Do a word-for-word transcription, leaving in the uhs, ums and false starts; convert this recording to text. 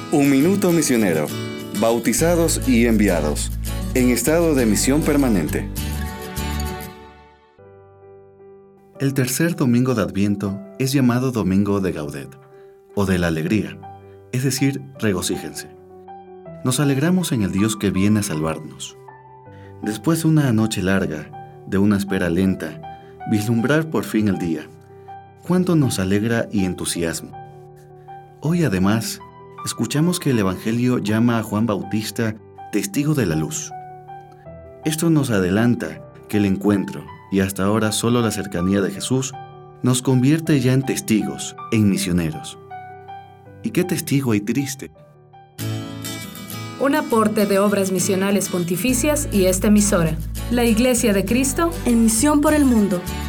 Un minuto misionero. Bautizados y enviados. En estado de misión permanente. El tercer domingo de Adviento es llamado Domingo de Gaudet, o de la alegría, es decir, regocíjense. Nos alegramos en el Dios que viene a salvarnos. Después de una noche larga, de una espera lenta, vislumbrar por fin el día. Cuánto nos alegra y entusiasma. Hoy además, escuchamos que el Evangelio llama a Juan Bautista testigo de la luz. Esto nos adelanta que el encuentro, y hasta ahora solo la cercanía de Jesús, nos convierte ya en testigos, en misioneros. ¿Y qué testigo hay triste? Un aporte de Obras Misionales Pontificias y esta emisora, la Iglesia de Cristo, en misión por el mundo.